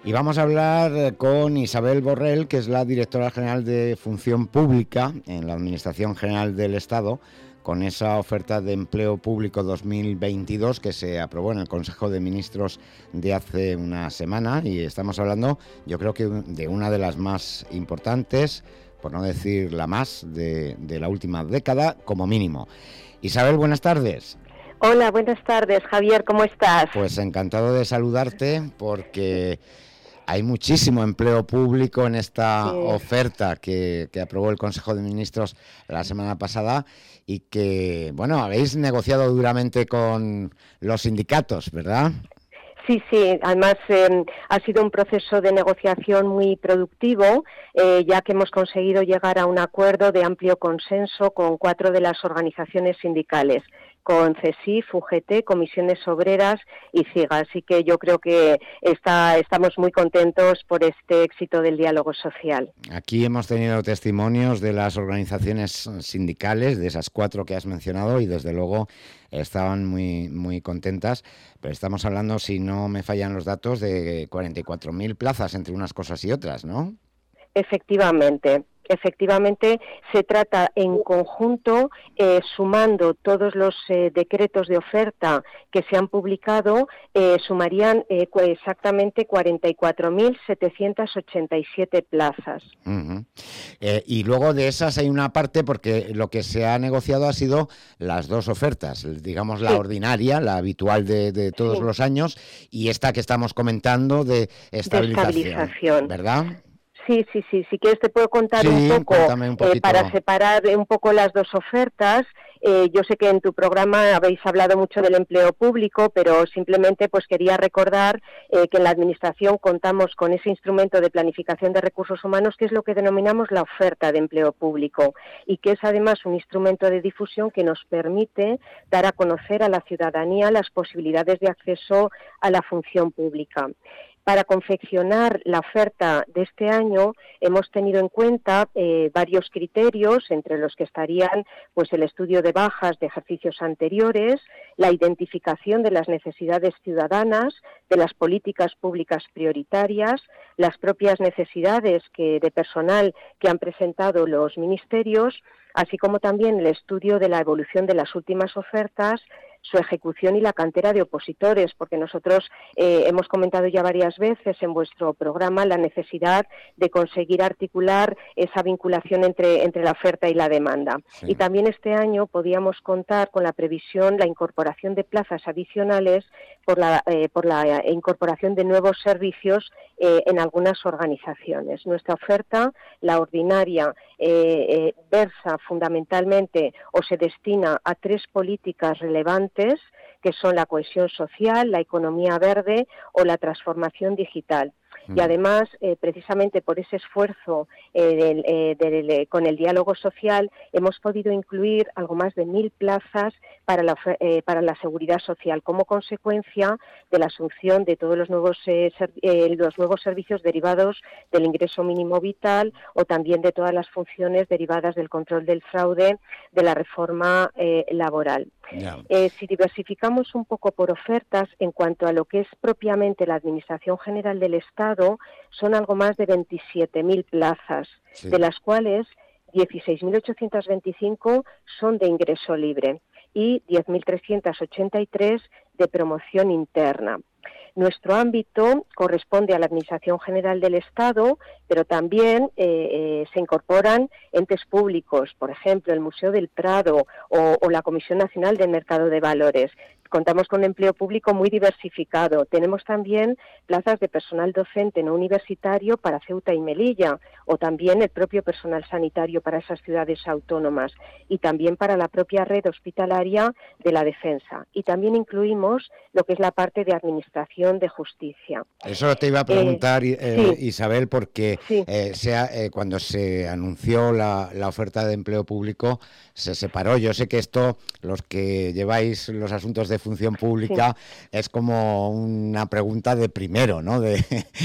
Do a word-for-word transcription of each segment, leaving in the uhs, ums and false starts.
Y vamos a hablar con Isabel Borrell, que es la directora general de Función Pública en la Administración General del Estado, con esa oferta de empleo público dos mil veintidós que se aprobó en el Consejo de Ministros de hace una semana. Y estamos hablando, yo creo que de una de las más importantes, por no decir la más, de, de la última década, como mínimo. Isabel, buenas tardes. Hola, buenas tardes, Javier, ¿cómo estás? Pues encantado de saludarte porque hay muchísimo empleo público en esta sí. oferta que, que aprobó el Consejo de Ministros la semana pasada y que, bueno, habéis negociado duramente con los sindicatos, ¿verdad? Sí, sí, además eh, ha sido un proceso de negociación muy productivo, eh, ya que hemos conseguido llegar a un acuerdo de amplio consenso con cuatro de las organizaciones sindicales, con CESIF, U G T, Comisiones Obreras y CIGA. Así que yo creo que está, estamos muy contentos por este éxito del diálogo social. Aquí hemos tenido testimonios de las organizaciones sindicales, de esas cuatro que has mencionado, y desde luego estaban muy, muy contentas. Pero estamos hablando, si no me fallan los datos, de cuarenta y cuatro mil plazas entre unas cosas y otras, ¿no? Efectivamente. Efectivamente, se trata en conjunto, eh, sumando todos los eh, decretos de oferta que se han publicado, eh, sumarían eh, exactamente cuarenta y cuatro mil setecientas ochenta y siete plazas. Uh-huh. Eh, y luego de esas hay una parte, porque lo que se ha negociado ha sido las dos ofertas, digamos la sí. ordinaria, la habitual de, de todos sí. los años, y esta que estamos comentando de estabilización, de estabilización. ¿verdad? Sí, sí, sí. Si quieres te puedo contar sí, un poco un eh, para separar un poco las dos ofertas. Eh, yo sé que en tu programa habéis hablado mucho del empleo público, pero simplemente pues quería recordar eh, que en la Administración contamos con ese instrumento de planificación de recursos humanos que es lo que denominamos la oferta de empleo público y que es además un instrumento de difusión que nos permite dar a conocer a la ciudadanía las posibilidades de acceso a la función pública. Para confeccionar la oferta de este año hemos tenido en cuenta eh, varios criterios, entre los que estarían pues el estudio de bajas de ejercicios anteriores, la identificación de las necesidades ciudadanas, de las políticas públicas prioritarias, las propias necesidades que, de personal que han presentado los ministerios, así como también el estudio de la evolución de las últimas ofertas, su ejecución y la cantera de opositores, porque nosotros eh, hemos comentado ya varias veces en vuestro programa la necesidad de conseguir articular esa vinculación entre, entre la oferta y la demanda. Sí. Y también este año podíamos contar con la previsión, la incorporación de plazas adicionales por la, eh, por la incorporación de nuevos servicios eh, en algunas organizaciones. Nuestra oferta, la ordinaria, eh, eh, versa fundamentalmente o se destina a tres políticas relevantes, que son la cohesión social, la economía verde o la transformación digital. Y además, eh, precisamente por ese esfuerzo eh, del, eh, del, eh, con el diálogo social, hemos podido incluir algo más de mil plazas para la, eh, para la seguridad social, como consecuencia de la asunción de todos los nuevos, eh, ser, eh, los nuevos servicios derivados del ingreso mínimo vital o también de todas las funciones derivadas del control del fraude de la reforma eh, laboral. Yeah. Eh, si diversificamos un poco por ofertas, en cuanto a lo que es propiamente la Administración General del Estado, son algo más de veintisiete mil plazas, sí. de las cuales dieciséis mil ochocientas veinticinco son de ingreso libre y diez mil trescientas ochenta y tres de promoción interna. Nuestro ámbito corresponde a la Administración General del Estado, pero también eh, eh, se incorporan entes públicos, por ejemplo, el Museo del Prado o, o la Comisión Nacional del Mercado de Valores. Contamos con un empleo público muy diversificado. Tenemos también plazas de personal docente no universitario para Ceuta y Melilla, o también el propio personal sanitario para esas ciudades autónomas, y también para la propia red hospitalaria de la defensa. Y también incluimos lo que es la parte de administración de justicia. Eso te iba a preguntar, eh, eh, sí. Isabel, porque sí. eh, sea, eh, cuando se anunció la, la oferta de empleo público, se separó. Yo sé que esto, los que lleváis los asuntos de función pública, sí. es como una pregunta de primero, ¿no? De,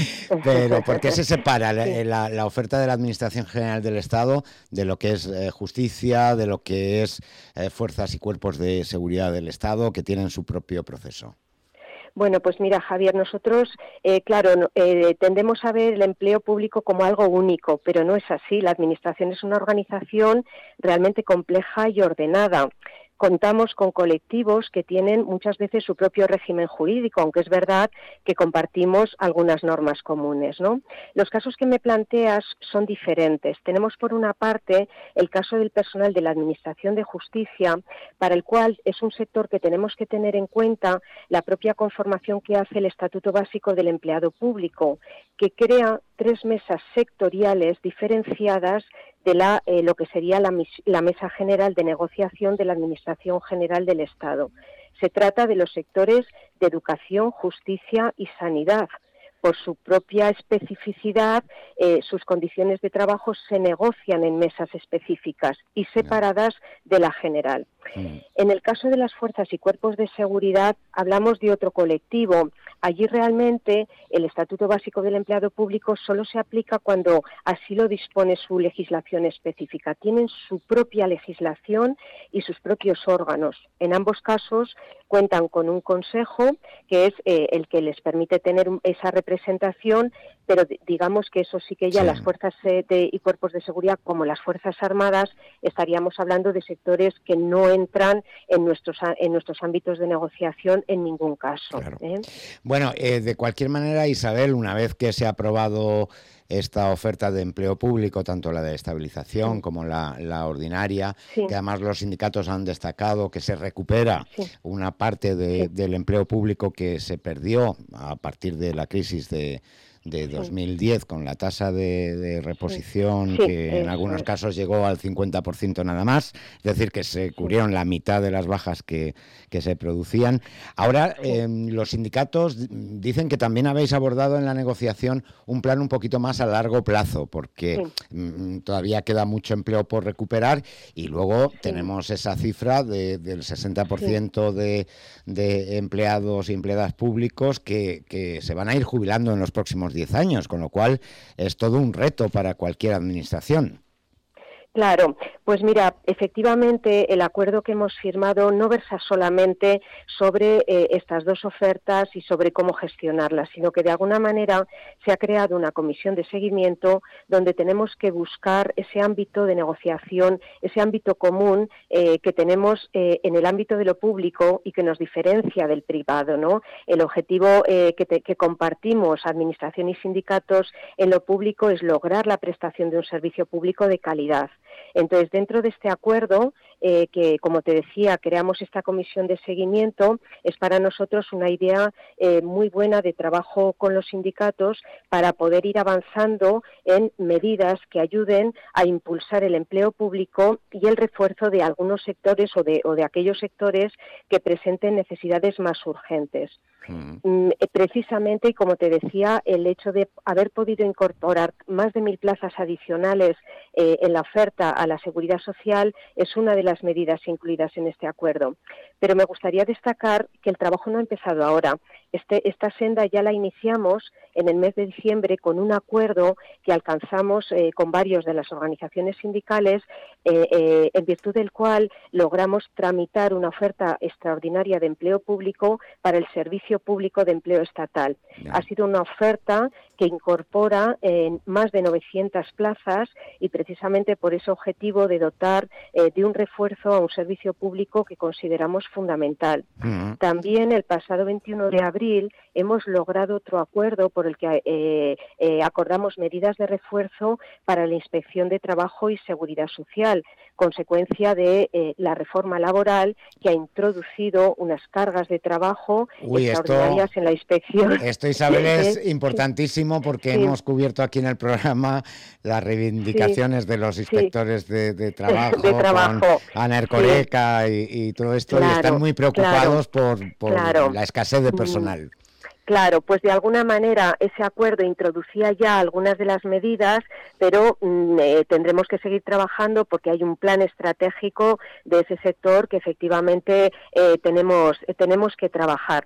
pero ¿por qué se separa la, sí. la, la oferta de la Administración General del Estado de lo que es eh, justicia, de lo que es eh, fuerzas y cuerpos de seguridad del Estado, que tienen su propio proceso? Bueno, pues mira, Javier, nosotros, eh, claro, eh, tendemos a ver el empleo público como algo único, pero no es así. La Administración es una organización realmente compleja y ordenada. Contamos con colectivos que tienen muchas veces su propio régimen jurídico, aunque es verdad que compartimos algunas normas comunes, ¿no? Los casos que me planteas son diferentes. Tenemos, por una parte, el caso del personal de la Administración de Justicia, para el cual es un sector que tenemos que tener en cuenta la propia conformación que hace el Estatuto Básico del Empleado Público, que crea tres mesas sectoriales diferenciadas de la, eh, lo que sería la, la Mesa General de Negociación de la Administración General del Estado. Se trata de los sectores de educación, justicia y sanidad. Por su propia especificidad, eh, sus condiciones de trabajo se negocian en mesas específicas y separadas de la general. Mm. En el caso de las fuerzas y cuerpos de seguridad, hablamos de otro colectivo. Allí realmente el Estatuto Básico del Empleado Público solo se aplica cuando así lo dispone su legislación específica. Tienen su propia legislación y sus propios órganos. En ambos casos cuentan con un consejo que es eh, el que les permite tener esa representación, pero digamos que eso sí que ya sí. Las fuerzas eh, de, y cuerpos de seguridad, como las Fuerzas Armadas, estaríamos hablando de sectores que no entran en nuestros en nuestros ámbitos de negociación en ningún caso. Claro. ¿eh? Bueno, eh, de cualquier manera, Isabel, una vez que se ha aprobado esta oferta de empleo público, tanto la de estabilización sí. como la, la ordinaria, sí. que además los sindicatos han destacado que se recupera sí. una parte de, sí. del empleo público que se perdió a partir de la crisis de de dos mil diez, con la tasa de, de reposición sí, que sí, en algunos es. casos llegó al cincuenta por ciento nada más, es decir, que se cubrieron sí. la mitad de las bajas que, que se producían. Ahora, sí. eh, los sindicatos dicen que también habéis abordado en la negociación un plan un poquito más a largo plazo, porque sí. mm, todavía queda mucho empleo por recuperar y luego sí. tenemos esa cifra de, del sesenta por ciento sí. de, de empleados y empleadas públicos que, que se van a ir jubilando en los próximos diez años, con lo cual es todo un reto para cualquier administración. Claro, pues mira, efectivamente el acuerdo que hemos firmado no versa solamente sobre eh, estas dos ofertas y sobre cómo gestionarlas, sino que de alguna manera se ha creado una comisión de seguimiento donde tenemos que buscar ese ámbito de negociación, ese ámbito común eh, que tenemos eh, en el ámbito de lo público y que nos diferencia del privado, ¿no? El objetivo eh, que, te, que compartimos, administración y sindicatos, en lo público es lograr la prestación de un servicio público de calidad. Entonces, dentro de este acuerdo, eh, que como te decía, creamos esta comisión de seguimiento, es para nosotros una idea eh, muy buena de trabajo con los sindicatos para poder ir avanzando en medidas que ayuden a impulsar el empleo público y el refuerzo de algunos sectores o de, o de aquellos sectores que presenten necesidades más urgentes. Mm. Precisamente, y como te decía, el hecho de haber podido incorporar más de mil plazas adicionales eh, en la oferta a la seguridad social es una de las medidas incluidas en este acuerdo. Pero me gustaría destacar que el trabajo no ha empezado ahora. Este, esta senda ya la iniciamos en el mes de diciembre con un acuerdo que alcanzamos eh, con varios de las organizaciones sindicales, eh, eh, en virtud del cual logramos tramitar una oferta extraordinaria de empleo público para el Servicio Público de Empleo Estatal. Yeah. Ha sido una oferta que incorpora eh, más de novecientas plazas y precisamente por ese objetivo de dotar eh, de un refuerzo a un servicio público que consideramos fundamental. Uh-huh. También el pasado veintiuno de abril hemos logrado otro acuerdo por el que eh, eh, acordamos medidas de refuerzo para la Inspección de Trabajo y Seguridad Social, consecuencia de eh, la reforma laboral que ha introducido unas cargas de trabajo Uy, extraordinarias esto, en la inspección. Esto, Isabel, es importantísimo porque sí. hemos cubierto aquí en el programa las reivindicaciones sí. de los inspectores sí. de, de trabajo, de trabajo. con Ana Ercoreca sí. y, y todo esto, claro, y están muy preocupados claro, por, por claro. la escasez de personal. Claro, pues de alguna manera ese acuerdo introducía ya algunas de las medidas, pero mm, eh, tendremos que seguir trabajando porque hay un plan estratégico de ese sector que efectivamente eh, tenemos, eh, tenemos que trabajar.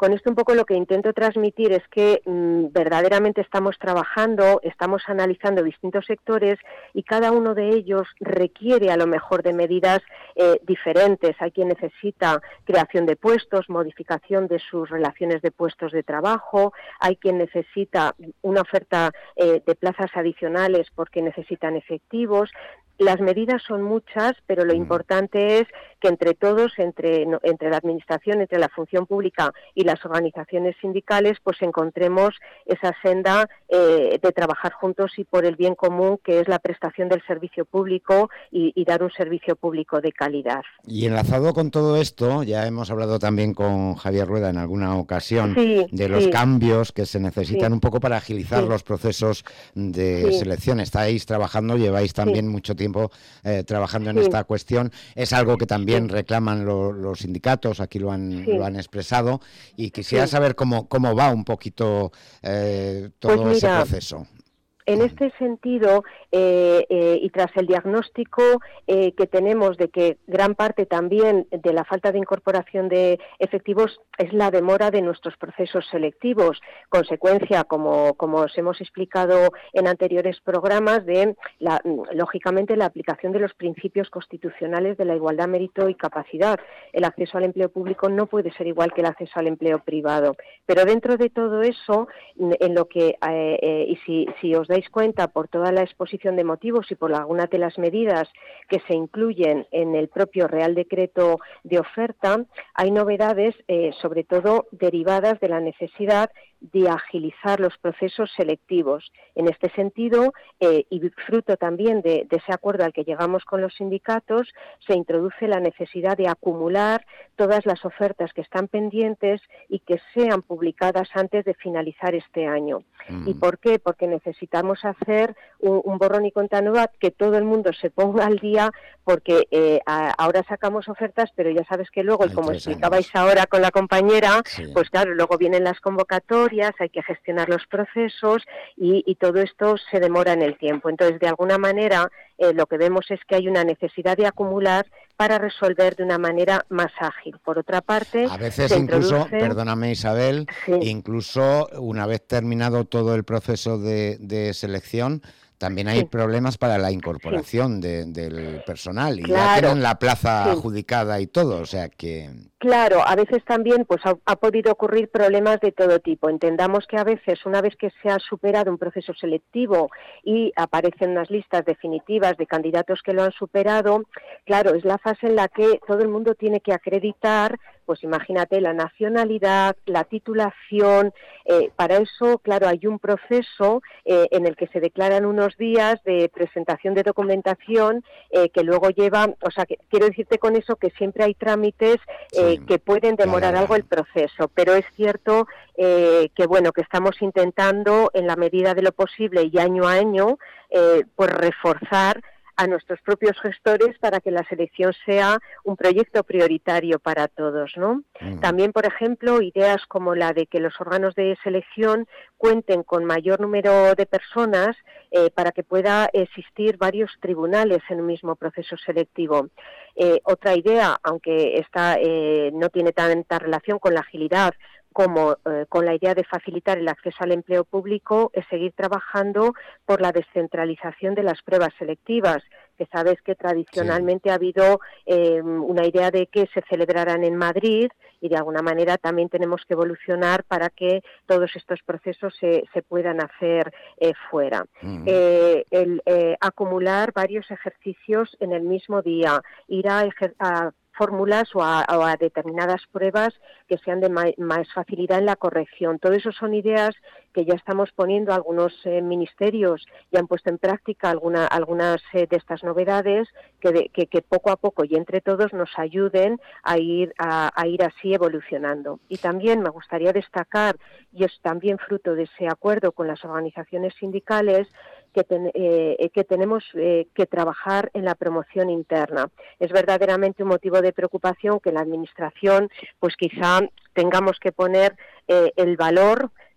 con esto un poco lo que intento transmitir es que mmm, verdaderamente estamos trabajando, estamos analizando distintos sectores y cada uno de ellos requiere a lo mejor de medidas eh, diferentes. Hay quien necesita creación de puestos, modificación de sus relaciones de puestos de trabajo, hay quien necesita una oferta eh, de plazas adicionales porque necesitan efectivos. Las medidas son muchas, pero lo importante es que entre todos, entre, no, entre la Administración, entre la función pública y las organizaciones sindicales, pues encontremos esa senda eh, de trabajar juntos y por el bien común, que es la prestación del servicio público y, y dar un servicio público de calidad. Y enlazado con todo esto, ya hemos hablado también con Javier Rueda en alguna ocasión sí, de los sí. cambios que se necesitan sí. un poco para agilizar sí. los procesos de sí. selección. Estáis trabajando, lleváis también sí. mucho tiempo tiempo eh, trabajando en sí. esta cuestión. Es algo que también sí. reclaman lo, los sindicatos, aquí lo han, sí. lo han expresado, y quisiera sí. saber cómo, cómo va un poquito eh, todo pues mira, ese proceso. En este sentido, eh, eh, y tras el diagnóstico eh, que tenemos de que gran parte también de la falta de incorporación de efectivos es la demora de nuestros procesos selectivos, consecuencia, como, como os hemos explicado en anteriores programas, de, la, lógicamente, la aplicación de los principios constitucionales de la igualdad, mérito y capacidad. El acceso al empleo público no puede ser igual que el acceso al empleo privado. Pero dentro de todo eso, en lo que, eh, eh, y si, si os dais cuenta por toda la exposición de motivos y por algunas de las medidas que se incluyen en el propio Real Decreto de oferta, hay novedades, eh, sobre todo derivadas de la necesidad de agilizar los procesos selectivos. En este sentido, eh, y fruto también de, de ese acuerdo al que llegamos con los sindicatos, se introduce la necesidad de acumular todas las ofertas que están pendientes y que sean publicadas antes de finalizar este año. Mm. ¿Y por qué? Porque necesitamos hacer un, un borrón y cuenta nueva, que todo el mundo se ponga al día, porque eh, a, ahora sacamos ofertas, pero ya sabes que luego, y como explicabais ahora con la compañera, sí. pues claro, luego vienen las convocatorias, hay que gestionar los procesos y, y todo esto se demora en el tiempo. Entonces, de alguna manera, eh, lo que vemos es que hay una necesidad de acumular para resolver de una manera más ágil. Por otra parte, a veces incluso, introduce... perdóname Isabel, sí. incluso una vez terminado todo el proceso de, de selección, también hay sí. problemas para la incorporación sí. de, del personal y claro. ya tienen la plaza sí. adjudicada y todo, o sea que... Claro, a veces también pues ha, ha podido ocurrir problemas de todo tipo. Entendamos que a veces, una vez que se ha superado un proceso selectivo y aparecen unas listas definitivas de candidatos que lo han superado, claro, es la fase en la que todo el mundo tiene que acreditar, pues imagínate, la nacionalidad, la titulación. Eh, para eso, claro, hay un proceso eh, en el que se declaran unos días de presentación de documentación eh, que luego lleva, o sea, que, quiero decirte con eso que siempre hay trámites eh, sí, que pueden demorar claro. algo el proceso, pero es cierto eh, que, bueno, que estamos intentando, en la medida de lo posible y año a año, eh, pues reforzar a nuestros propios gestores para que la selección sea un proyecto prioritario para todos, ¿no? Mm. También, por ejemplo, ideas como la de que los órganos de selección cuenten con mayor número de personas eh, para que pueda existir varios tribunales en un mismo proceso selectivo. Eh, otra idea, aunque esta eh, no tiene tanta relación con la agilidad como eh, con la idea de facilitar el acceso al empleo público, es seguir trabajando por la descentralización de las pruebas selectivas, que sabes que tradicionalmente sí. ha habido eh, una idea de que se celebraran en Madrid, y de alguna manera también tenemos que evolucionar para que todos estos procesos se, se puedan hacer eh, fuera. Mm. Eh, el eh, acumular varios ejercicios en el mismo día, ir a, ejer- a fórmulas o a, o a determinadas pruebas que sean de ma- más facilidad en la corrección. Todo eso son ideas que ya estamos poniendo, algunos eh, ministerios ya han puesto en práctica alguna, algunas eh, de estas novedades que, de, que, que poco a poco y entre todos nos ayuden a ir, a, a ir así evolucionando. Y también me gustaría destacar, y es también fruto de ese acuerdo con las organizaciones sindicales, que, ten, eh, que tenemos eh, que trabajar en la promoción interna. Es verdaderamente un motivo de preocupación que la Administración, pues quizá tengamos que poner eh, el valor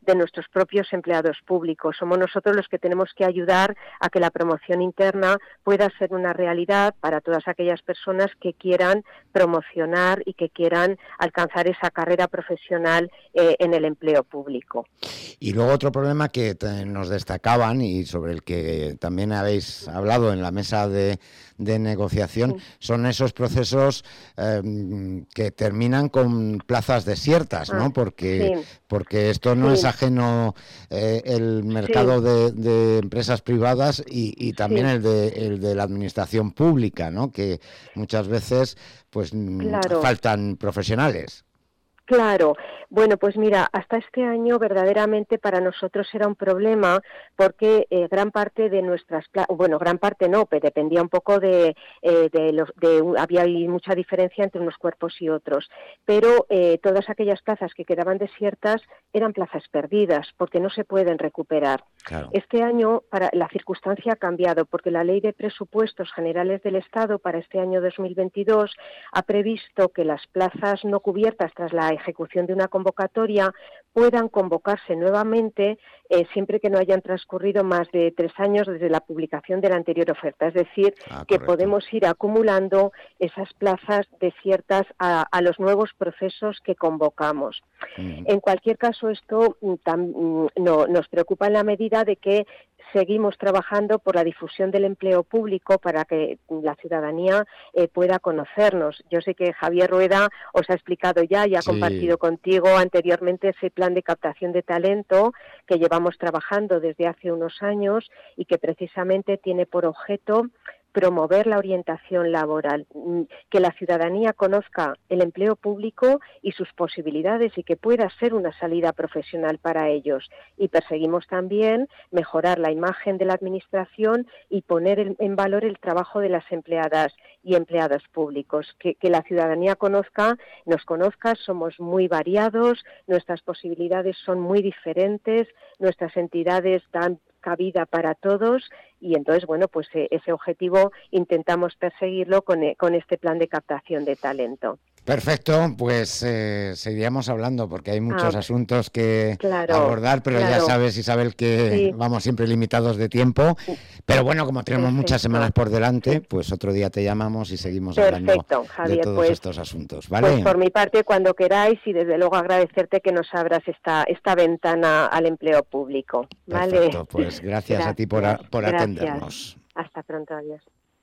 de nuestros propios empleados públicos. Somos nosotros los que tenemos que ayudar a que la promoción interna pueda ser una realidad para todas aquellas personas que quieran promocionar y que quieran alcanzar esa carrera profesional eh, en el empleo público. Y luego otro problema que te, nos destacaban y sobre el que también habéis hablado en la mesa de, de negociación, sí. son esos procesos eh, que terminan con plazas desiertas, ¿no? Porque, sí. porque esto no sí. es ajeno eh, el mercado sí. de, de empresas privadas y, y también sí. el, de, el de la administración pública, ¿no? Que muchas veces pues claro. faltan profesionales. Claro, bueno, pues mira, hasta este año verdaderamente para nosotros era un problema porque eh, gran parte de nuestras, bueno, gran parte no, pero dependía un poco de, eh, de los, de había mucha diferencia entre unos cuerpos y otros, pero eh, todas aquellas plazas que quedaban desiertas eran plazas perdidas porque no se pueden recuperar. Claro. Este año para la circunstancia ha cambiado porque la Ley de Presupuestos Generales del Estado para este año dos mil veintidós ha previsto que las plazas no cubiertas tras la ejecución de una convocatoria puedan convocarse nuevamente eh, siempre que no hayan transcurrido más de tres años desde la publicación de la anterior oferta. Es decir, ah, que podemos ir acumulando esas plazas desiertas a, a los nuevos procesos que convocamos. Mm. En cualquier caso, esto tam, no, nos preocupa en la medida de que seguimos trabajando por la difusión del empleo público para que la ciudadanía eh, pueda conocernos. Yo sé que Javier Rueda os ha explicado ya y ha sí. compartido contigo anteriormente ese plan de captación de talento que llevamos trabajando desde hace unos años y que precisamente tiene por objeto promover la orientación laboral, que la ciudadanía conozca el empleo público y sus posibilidades y que pueda ser una salida profesional para ellos. Y perseguimos también mejorar la imagen de la Administración y poner en valor el trabajo de las empleadas y empleados públicos. Que, que la ciudadanía conozca, nos conozca, somos muy variados, nuestras posibilidades son muy diferentes, nuestras entidades dan cabida para todos y entonces, bueno, pues eh, ese objetivo intentamos perseguirlo con, eh, con este plan de captación de talento. Perfecto, pues eh, seguiríamos hablando porque hay muchos ah, asuntos que claro, abordar, pero claro. ya sabes, Isabel, que sí. vamos siempre limitados de tiempo. Pero bueno, como tenemos Perfecto. muchas semanas por delante, pues otro día te llamamos y seguimos Perfecto, hablando Javier, de todos pues, estos asuntos, ¿vale? Pues por mi parte, cuando queráis y desde luego agradecerte que nos abras esta esta ventana al empleo público, ¿vale? Perfecto, pues gracias, gracias. a ti por, a, por atendernos. Hasta pronto, adiós.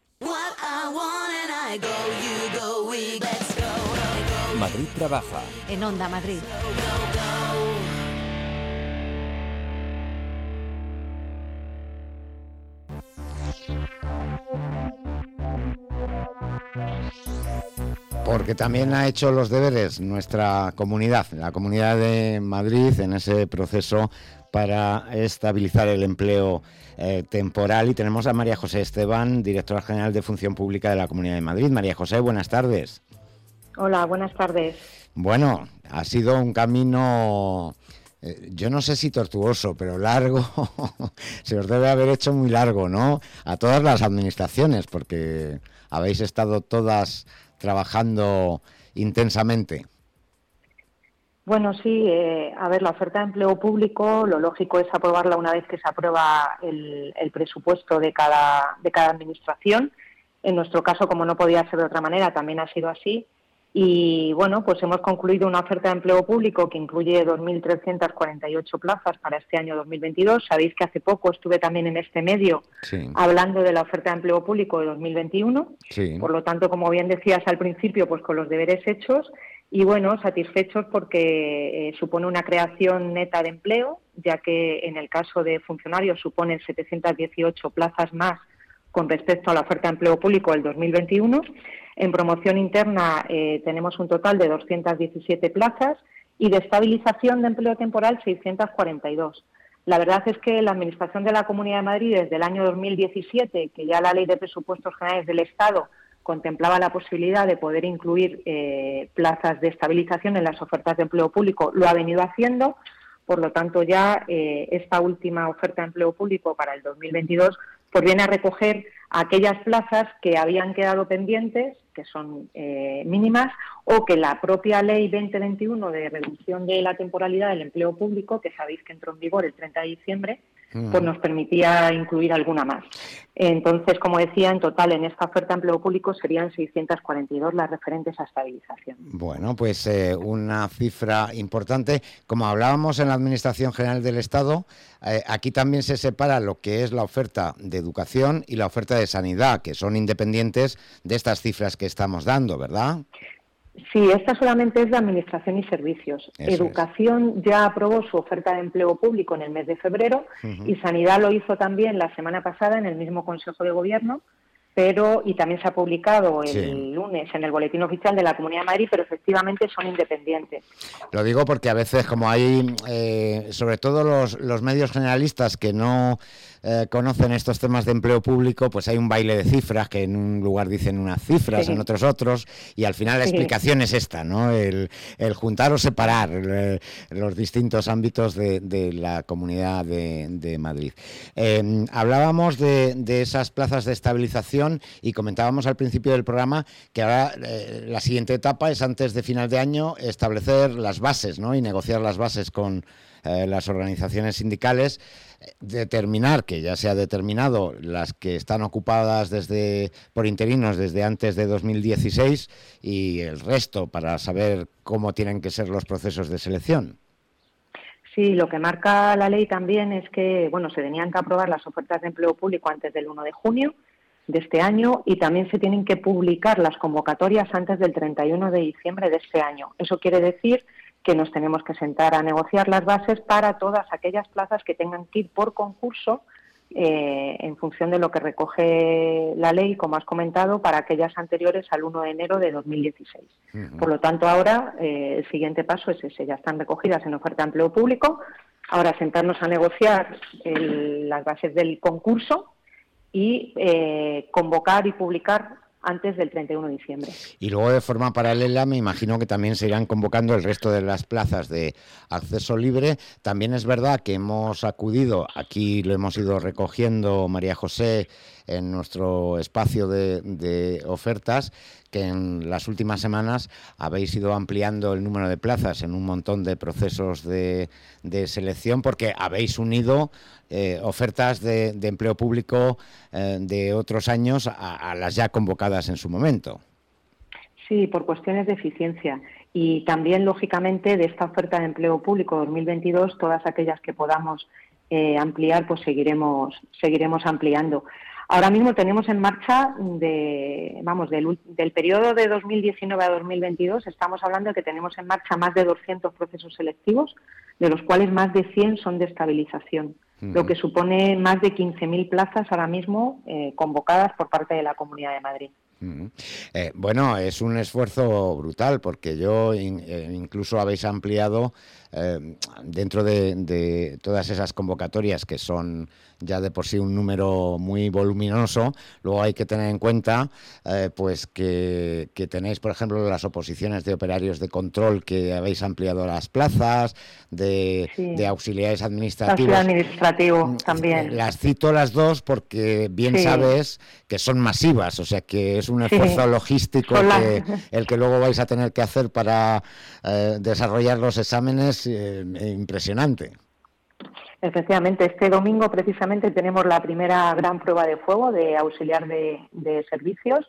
Madrid trabaja. En Onda Madrid. Porque también ha hecho los deberes nuestra comunidad, la Comunidad de Madrid, en ese proceso para estabilizar el empleo eh, temporal. Y tenemos a María José Esteban, directora general de Función Pública de la Comunidad de Madrid. María José, buenas tardes. Hola, buenas tardes. Bueno, ha sido un camino, eh, yo no sé si tortuoso, pero largo. Se os debe haber hecho muy largo, ¿no? A todas las administraciones, porque habéis estado todas trabajando intensamente. Bueno, sí, eh, a ver, la oferta de empleo público, lo lógico es aprobarla una vez que se aprueba el, el presupuesto de cada, de cada administración. En nuestro caso, como no podía ser de otra manera, también ha sido así. Y bueno, pues hemos concluido una oferta de empleo público que incluye dos mil trescientas cuarenta y ocho plazas para este año dos mil veintidós. Sabéis que hace poco estuve también en este medio sí. hablando de la oferta de empleo público de dos mil veintiuno. Sí. Por lo tanto, como bien decías al principio, pues con los deberes hechos. Y bueno, satisfechos porque eh, supone una creación neta de empleo, ya que en el caso de funcionarios suponen setecientas dieciocho plazas más con respecto a la oferta de empleo público del dos mil veintiuno. En promoción interna eh, tenemos un total de doscientas diecisiete plazas y de estabilización de empleo temporal seiscientas cuarenta y dos. La verdad es que la Administración de la Comunidad de Madrid desde el año dos mil diecisiete, que ya la Ley de Presupuestos Generales del Estado contemplaba la posibilidad de poder incluir eh, plazas de estabilización en las ofertas de empleo público, lo ha venido haciendo. Por lo tanto, ya eh, esta última oferta de empleo público para el dos mil veintidós pues viene a recoger aquellas plazas que habían quedado pendientes que son eh, mínimas, o que la propia ley veinte veintiuno de reducción de la temporalidad del empleo público, que sabéis que entró en vigor el treinta de diciembre, pues nos permitía incluir alguna más. Entonces, como decía, en total en esta oferta de empleo público serían seiscientas cuarenta y dos las referentes a estabilización. Bueno, pues eh, una cifra importante. Como hablábamos en la Administración General del Estado, eh, aquí también se separa lo que es la oferta de educación y la oferta de sanidad, que son independientes de estas cifras que estamos dando, ¿verdad? Sí, esta solamente es de Administración y Servicios. Eso Educación es. Ya aprobó su oferta de empleo público en el mes de febrero uh-huh. y Sanidad lo hizo también la semana pasada en el mismo Consejo de Gobierno, pero y también se ha publicado el sí. lunes en el Boletín Oficial de la Comunidad de Madrid, pero efectivamente son independientes. Lo digo porque a veces, como hay, eh, sobre todo los, los medios generalistas que no eh, conocen estos temas de empleo público, pues hay un baile de cifras, que en un lugar dicen unas cifras, sí. en otros otros, y al final la sí. explicación es esta, ¿no? El, el juntar o separar eh, los distintos ámbitos de, de la Comunidad de, de Madrid. Eh, hablábamos de, de esas plazas de estabilización y comentábamos al principio del programa que ahora eh, la siguiente etapa es, antes de final de año, establecer las bases, ¿no? Y negociar las bases con eh, las organizaciones sindicales, determinar, que ya se ha determinado, las que están ocupadas desde por interinos desde antes de dos mil dieciséis y el resto para saber cómo tienen que ser los procesos de selección. Sí, lo que marca la ley también es que, bueno, se tenían que aprobar las ofertas de empleo público antes del uno de junio de este año y también se tienen que publicar las convocatorias antes del treinta y uno de diciembre de este año. Eso quiere decir que nos tenemos que sentar a negociar las bases para todas aquellas plazas que tengan que ir por concurso eh, en función de lo que recoge la ley, como has comentado, para aquellas anteriores al uno de enero de dos mil dieciséis. Uh-huh. Por lo tanto, ahora eh, el siguiente paso es ese, ya están recogidas en oferta de empleo público, ahora sentarnos a negociar el, las bases del concurso y eh, convocar y publicar antes del treinta y uno de diciembre. Y luego, de forma paralela, me imagino que también se irán convocando el resto de las plazas de acceso libre. También es verdad que hemos acudido, aquí lo hemos ido recogiendo, María José, en nuestro espacio de, de ofertas, que en las últimas semanas habéis ido ampliando el número de plazas en un montón de procesos de, de selección, porque habéis unido eh, ofertas de, de empleo público eh, de otros años a, a las ya convocadas en su momento. Sí, por cuestiones de eficiencia. Y también, lógicamente, de esta oferta de empleo público dos mil veintidós, todas aquellas que podamos eh, ampliar, pues seguiremos, seguiremos ampliando. Ahora mismo tenemos en marcha, de, vamos, del, del periodo de dos mil diecinueve a dos mil veintidós, estamos hablando de que tenemos en marcha más de doscientos procesos selectivos, de los cuales más de cien son de estabilización, uh-huh. lo que supone más de quince mil plazas ahora mismo eh, convocadas por parte de la Comunidad de Madrid. Uh-huh. Eh, bueno, es un esfuerzo brutal, porque yo in, eh, incluso habéis ampliado eh, dentro de, de todas esas convocatorias, que son ya de por sí un número muy voluminoso. Luego hay que tener en cuenta eh, pues que, que tenéis, por ejemplo, las oposiciones de operarios de control, que habéis ampliado las plazas, de, sí. de auxiliares administrativos. Administrativo también. Las cito las dos porque bien sí. sabes que son masivas, o sea que es un esfuerzo sí. logístico que, el que luego vais a tener que hacer para eh, desarrollar los exámenes eh, impresionante. Efectivamente, este domingo precisamente tenemos la primera gran prueba de fuego de auxiliar de, de servicios,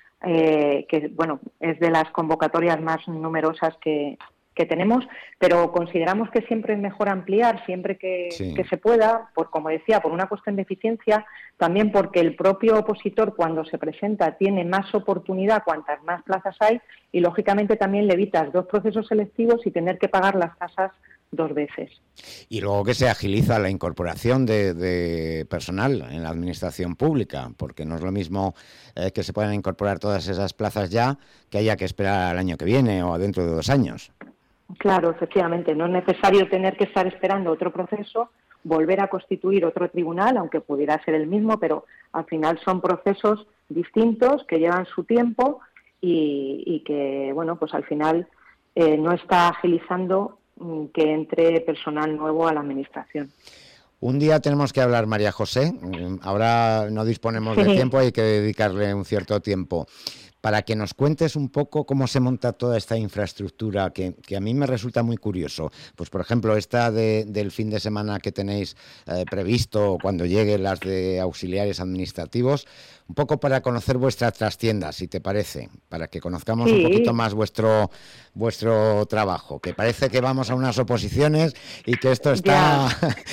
eh, que bueno, es de las convocatorias más numerosas que, que tenemos, pero consideramos que siempre es mejor ampliar, siempre que, sí. que se pueda, por como decía, por una cuestión de eficiencia, también porque el propio opositor, cuando se presenta, tiene más oportunidad cuantas más plazas hay, y lógicamente también le evitas dos procesos selectivos y tener que pagar las tasas dos veces. Y luego que se agiliza la incorporación de, de personal en la administración pública, porque no es lo mismo eh, que se puedan incorporar todas esas plazas ya, que haya que esperar al año que viene o dentro de dos años. Claro, efectivamente, no es necesario tener que estar esperando otro proceso, volver a constituir otro tribunal, aunque pudiera ser el mismo, pero al final son procesos distintos que llevan su tiempo y, y que, bueno, pues al final eh, no está agilizando que entre personal nuevo a la administración. Un día tenemos que hablar, María José, ahora no disponemos sí. de tiempo, hay que dedicarle un cierto tiempo, para que nos cuentes un poco cómo se monta toda esta infraestructura que, que a mí me resulta muy curioso. Pues, por ejemplo, esta de, del fin de semana que tenéis eh, previsto cuando lleguen las de auxiliares administrativos, un poco para conocer vuestra trastienda, si te parece, para que conozcamos sí. un poquito más vuestro vuestro trabajo, que parece que vamos a unas oposiciones y que esto está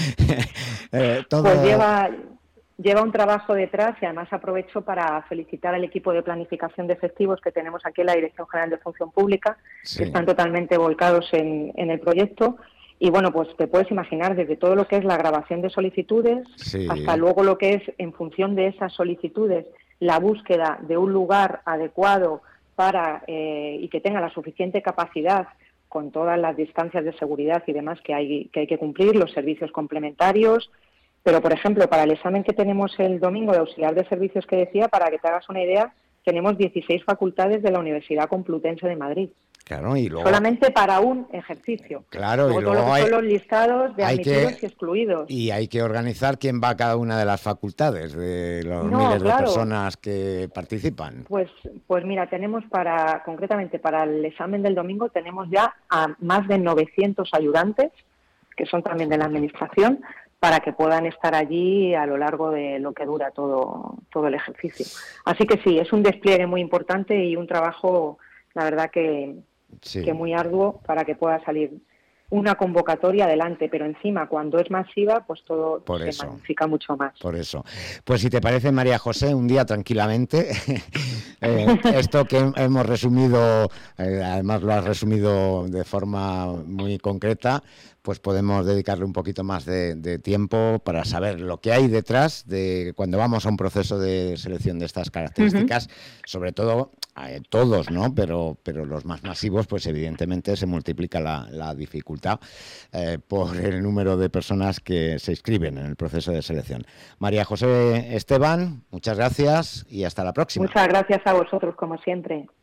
eh, todo... Pues lleva... Lleva un trabajo detrás y además aprovecho para felicitar al equipo de planificación de efectivos que tenemos aquí en la Dirección General de Función Pública, sí. que están totalmente volcados en, en el proyecto. Y bueno, pues te puedes imaginar desde todo lo que es la grabación de solicitudes sí. hasta luego lo que es, en función de esas solicitudes, la búsqueda de un lugar adecuado para eh, y que tenga la suficiente capacidad con todas las distancias de seguridad y demás que hay que, hay que cumplir, los servicios complementarios. Pero, por ejemplo, para el examen que tenemos el domingo de auxiliar de servicios que decía, para que te hagas una idea, tenemos dieciséis facultades de la Universidad Complutense de Madrid. Claro, y luego... Solamente para un ejercicio. Claro, luego, y luego todo lo que hay... son los listados de admitidos que... y excluidos. Y hay que organizar quién va a cada una de las facultades, de los no, miles claro. de personas que participan. Pues, pues mira, tenemos para, concretamente para el examen del domingo, tenemos ya a más de novecientos ayudantes, que son también de la Administración, para que puedan estar allí a lo largo de lo que dura todo, todo el ejercicio. Así que sí, es un despliegue muy importante y un trabajo, la verdad que, sí. que muy arduo para que pueda salir una convocatoria adelante, pero encima cuando es masiva, pues todo Por se eso. magnifica mucho más. Por eso. Pues si te parece, María José, un día tranquilamente, eh, esto que hemos resumido, eh, además lo has resumido de forma muy concreta, pues podemos dedicarle un poquito más de, de tiempo para saber lo que hay detrás de cuando vamos a un proceso de selección de estas características, uh-huh. sobre todo eh, todos, ¿no? Pero, pero los más masivos, pues evidentemente se multiplica la, la dificultad eh, por el número de personas que se inscriben en el proceso de selección. María José Esteban, muchas gracias y hasta la próxima. Muchas gracias a vosotros, como siempre.